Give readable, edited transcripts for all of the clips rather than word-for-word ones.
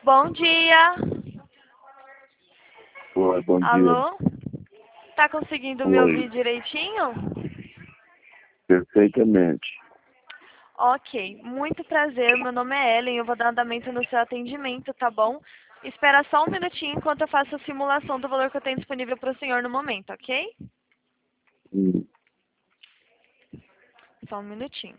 Bom dia. Oi, bom dia. Alô? Tá conseguindo me Oi, ouvir direitinho? perfeitamente. Ok, muito prazer. Meu nome é Ellen. Eu vou dar andamento no seu atendimento, tá bom? Espera só um minutinho enquanto eu faço a simulação do valor que eu tenho disponível para o senhor no momento, ok? Hum, Só um minutinho.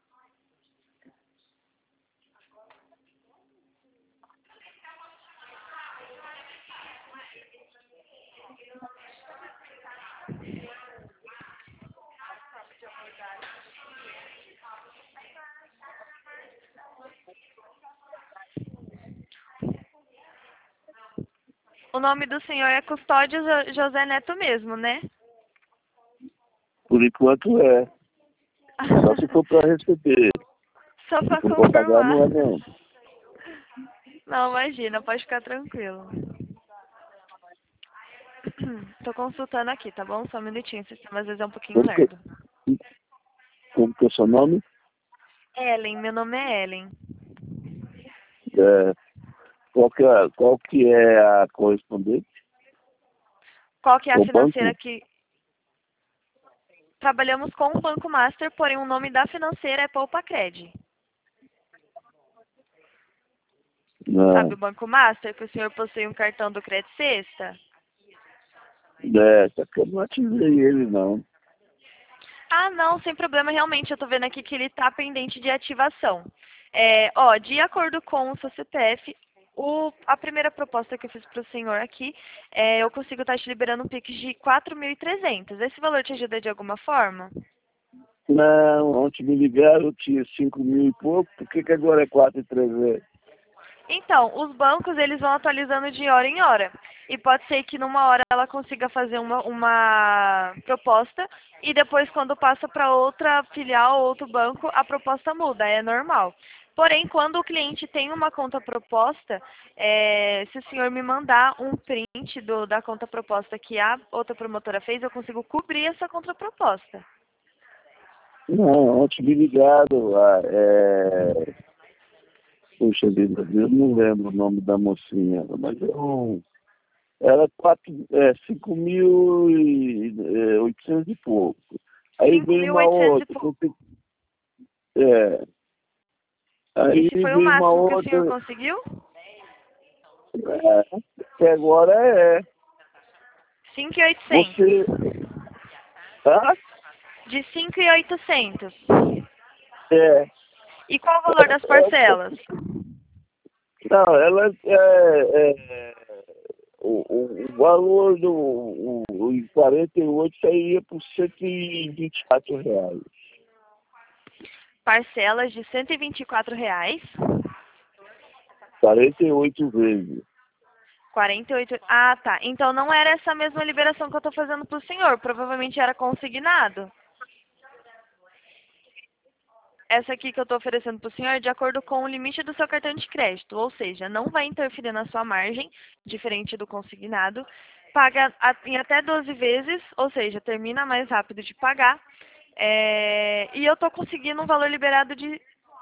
O nome do senhor é Custódio José Neto mesmo, né? Por enquanto é. Só se for para receber. Só Se para for para pagar, confirmar. não é não. Não, imagina, pode ficar tranquilo. Tô consultando aqui, tá bom? Só um minutinho, o sistema às vezes é um pouquinho Como que, lerdo. como que é o seu nome? Ellen, meu nome é Ellen. É, qual que é a correspondente? Qual que é a O financeira banco? que... Trabalhamos com o Banco Master, porém o nome da financeira é Poupacred. Sabe Não. o Banco Master, que o senhor possui um cartão do Credit Sexta? Só que eu não ativei ele, não. Ah, não, sem problema, realmente, eu tô vendo aqui que ele tá pendente de ativação. De acordo com o seu CPF, a primeira proposta que eu fiz pro senhor aqui, eu consigo estar te liberando um Pix de 4.300. Esse valor te ajuda de alguma forma? Não, ontem me ligaram, eu tinha 5 mil e pouco, por que que agora é 4.300? Então, os bancos, eles vão atualizando de hora em hora. E pode ser que numa hora ela consiga fazer uma proposta e depois quando passa para outra filial ou outro banco, a proposta muda, é normal. Porém, quando o cliente tem uma conta proposta, se o senhor me mandar um print da conta proposta que a outra promotora fez, eu consigo cobrir essa contraproposta. Não, ontem me ligaram, puxa vida, eu não lembro o nome da mocinha, mas era 5.800 e pouco. Aí veio uma 5.800 e outra, pouco. é, aí Esse foi o veio uma máximo que o outra, senhor conseguiu? até agora é. 5.800. Você, tá? De 5.800. É, E qual o valor das parcelas? não, ela o valor em 48 sairia por R$ 124. Parcelas de R$ 124. 48 vezes. 48. Ah, tá. Então não era essa mesma liberação que eu estou fazendo para o senhor. Provavelmente era consignado. Essa aqui que eu estou oferecendo para o senhor é de acordo com o limite do seu cartão de crédito. Ou seja, não vai interferir na sua margem, diferente do consignado. Paga em até 12 vezes, ou seja, termina mais rápido de pagar. E eu estou conseguindo um valor liberado de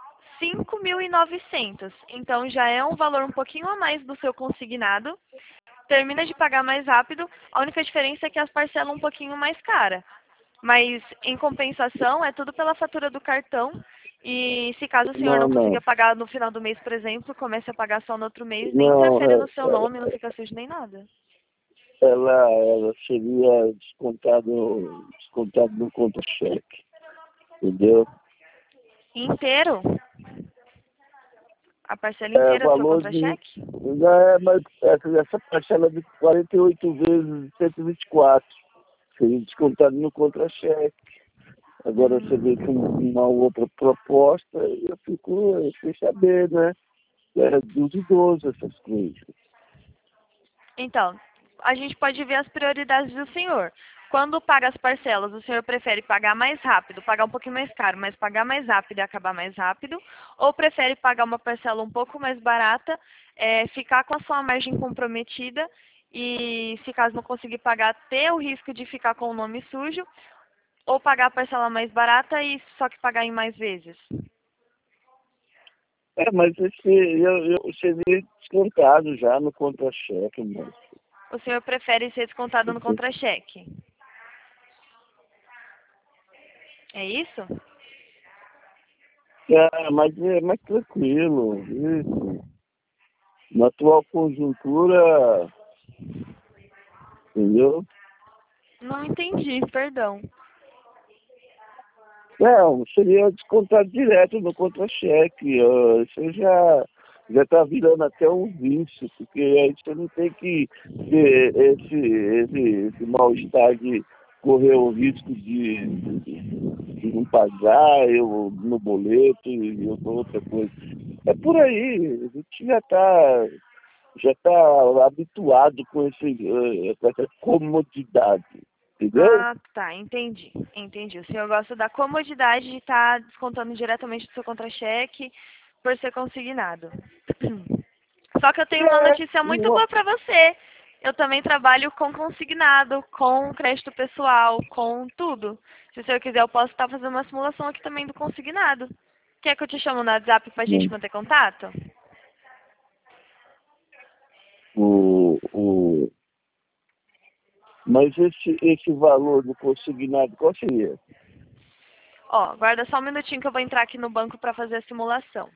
5.900. Então já é um valor um pouquinho a mais do seu consignado. Termina de pagar mais rápido. A única diferença é que as parcelas um pouquinho mais cara. Mas em compensação é tudo pela fatura do cartão. E se caso o senhor Não, não não. consiga pagar no final do mês, por exemplo, comece a pagar só no outro mês, nem Não, interfere no seu nome, não fica sujo nem nada. ela seria descontado no contra-cheque. Entendeu? Inteiro? A parcela inteira é seu Valor de. contra-cheque? Mas essa parcela de 48 vezes 124 seria descontado no contra-cheque. Agora você vê com uma outra proposta, eu fiquei sabendo, né? É duvidoso essas coisas. Então, a gente pode ver as prioridades do senhor. Quando paga as parcelas, o senhor prefere pagar mais rápido, pagar um pouquinho mais caro, mas pagar mais rápido e acabar mais rápido? Ou prefere pagar uma parcela um pouco mais barata, ficar com a sua margem comprometida e, se caso não conseguir pagar, ter o risco de ficar com o nome sujo? Ou pagar a parcela mais barata e só que pagar em mais vezes? Mas eu seria descontado já no contra-cheque, moço. O senhor prefere ser descontado no contra-cheque? É isso? Mas é mais tranquilo. Isso. Na atual conjuntura, entendeu? Não entendi, perdão. Não, seria descontado direto no contra-cheque. Isso já está virando até um vício, porque aí você não tem que ter esse mal-estar de correr o risco de não pagar eu, no boleto e outra coisa. É por aí, a gente já tá habituado com essa comodidade, entendeu? Ah, tá, entendi. Entendi. O senhor gosta da comodidade de estar descontando diretamente do seu contra-cheque por ser consignado. Só que eu tenho uma notícia muito Uma- boa para você. Eu também trabalho com consignado, com crédito pessoal, com tudo. Se o senhor quiser, eu posso estar fazendo uma simulação aqui também do consignado. Quer que eu te chamo no WhatsApp pra gente manter contato? o, o, mas esse valor do consignado, qual seria? Ó, guarda só um minutinho que eu vou entrar aqui no banco para fazer a simulação.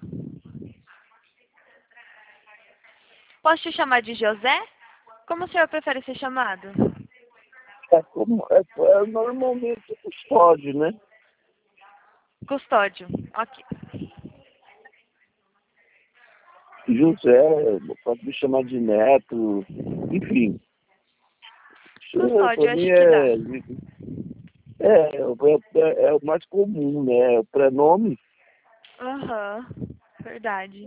Posso te chamar de José? Como o senhor prefere ser chamado? Normalmente custódio, né? Custódio. Ok. José, pode me chamar de Neto, enfim. Isso Custódio, para mim acho que dá. é o mais comum, né? O prenome. Aham, verdade.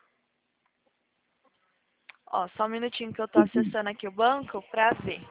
Ó, só um minutinho que eu tô acessando aqui o banco pra ver.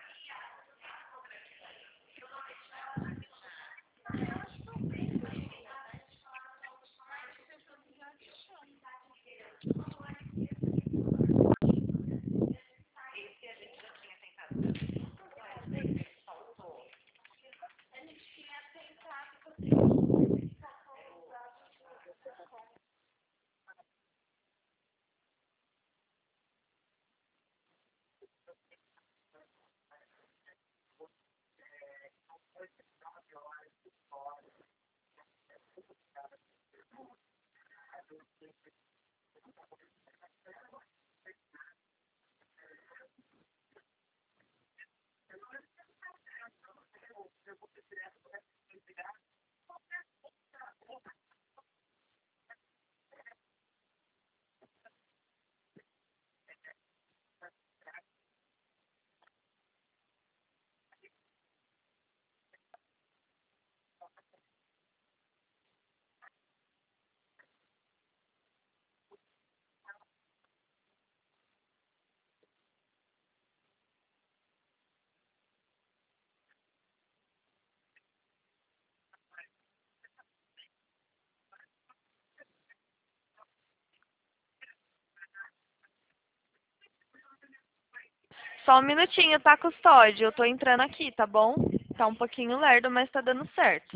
Só um minutinho, tá, Custódio? Eu tô entrando aqui, tá bom? Tá um pouquinho lerdo, mas tá dando certo.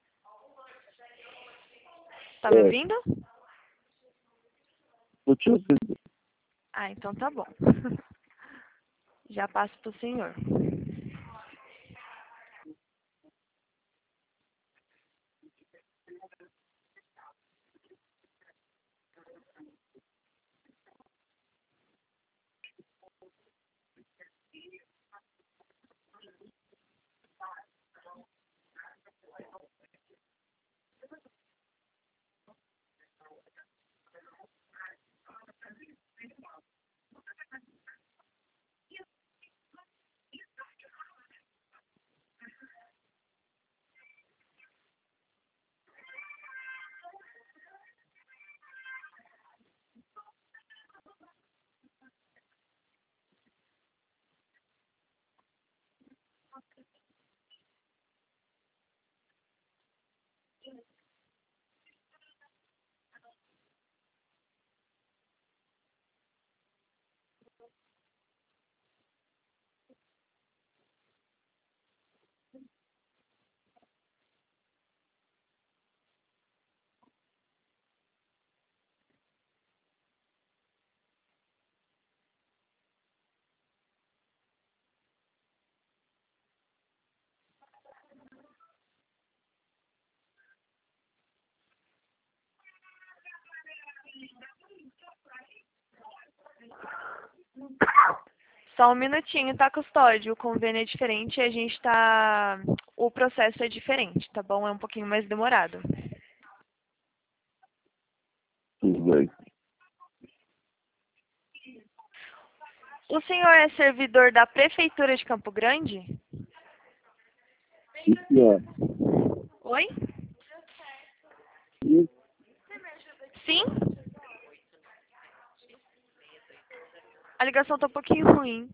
Tá me É, ouvindo? eu te ouvindo. Ah, então tá bom. Já passo pro senhor. Só um minutinho, tá, custódio? O convênio é diferente e a gente tá... O processo é diferente, tá bom? É um pouquinho mais demorado. Tudo bem. O senhor é servidor da Prefeitura de Campo Grande? Sim, senhor. Oi? Sim. Sim? A ligação tá um pouquinho ruim.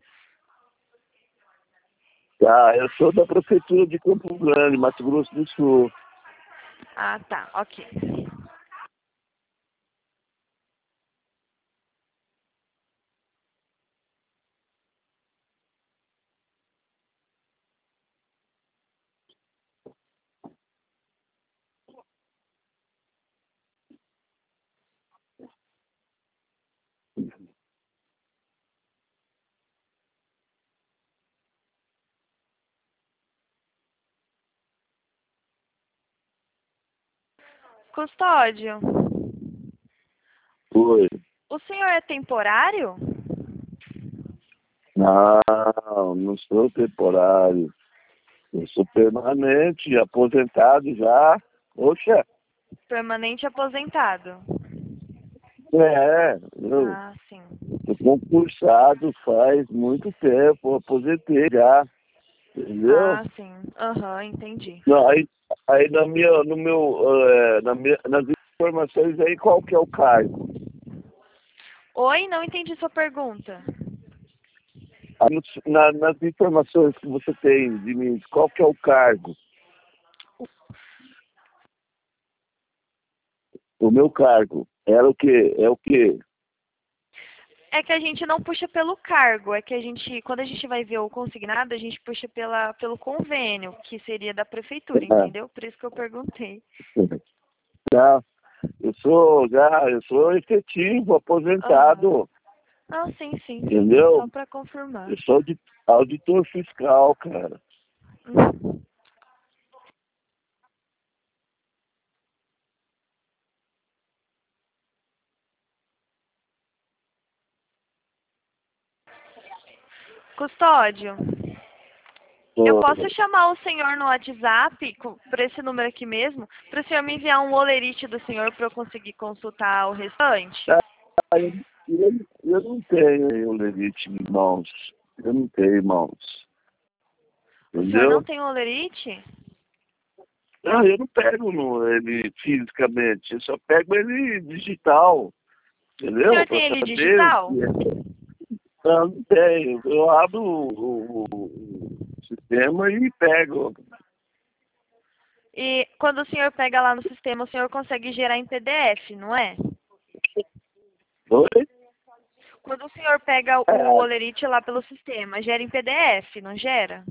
Tá, eu sou da Prefeitura de Campo Grande, Mato Grosso do Sul. Ah, tá, ok. Custódio, Oi. o senhor é temporário? Não, não sou temporário. Eu sou permanente, aposentado já. Oxa, Permanente aposentado. eu Ah, sim. sou concursado faz muito tempo, aposentei já, entendeu? Ah, sim. Aham, entendi. Não, aí no meu, nas informações aí, qual que é o cargo? Oi, não entendi sua pergunta. Aí nas informações que você tem de mim, qual que é o cargo? O meu cargo era o quê? É o quê? É que a gente não puxa pelo cargo, é que a gente, quando a gente vai ver o consignado, a gente puxa pelo convênio, que seria da prefeitura, entendeu? Por isso que eu perguntei. Já, eu sou efetivo, Aham. aposentado, Ah, sim, sim, sim. entendeu? Só para confirmar. Eu sou auditor fiscal, cara. Uhum. Custódio, eu Sou, posso chamar o senhor no WhatsApp, por esse número aqui mesmo, para o senhor me enviar um olerite do senhor para eu conseguir consultar o restante? eu não tenho lerite em mãos. Eu não tenho mãos. O senhor não Entendeu? tem olerite? Não, eu não pego ele fisicamente, eu só pego ele digital. O Entendeu? senhor Para tem ele saber o digital? que é. Não, não tenho. Eu abro o sistema e pego. E quando o senhor pega lá no sistema, o senhor consegue gerar em PDF, não é? Oi? Quando o senhor pega o É, olerite lá pelo sistema, gera em PDF, não gera?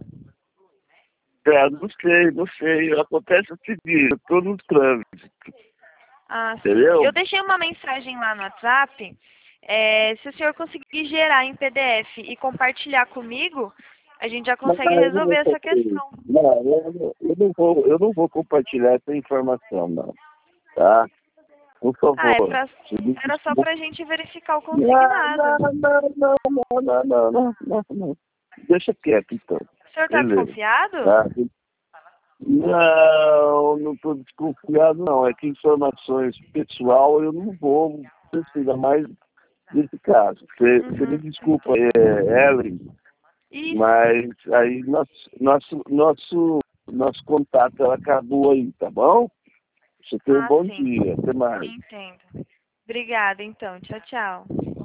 não sei. Acontece o seguinte, eu estou nos trâmites, Ah, sim. entendeu? Eu deixei uma mensagem lá no WhatsApp. Se o senhor conseguir gerar em PDF e compartilhar comigo, a gente já Mas consegue eu não resolver vou essa fazer. questão. Não, eu não vou compartilhar essa informação, não. Tá? Por Ah, favor. era só pra gente verificar o Não, consignado. não, não, não, não, não, não, não, não, não. Deixa quieto, então. O senhor tá Beleza. desconfiado? Tá? Não, não estou desconfiado, não. É que informações pessoal eu não vou precisar mais desse caso. Você me Uhum, desculpa, entendi. Ellen, Isso, mas aí nosso contato ela acabou aí, tá bom? Você tenha um ah, bom sim. dia. Até mais. Entendo. Obrigada, então. Tchau, tchau.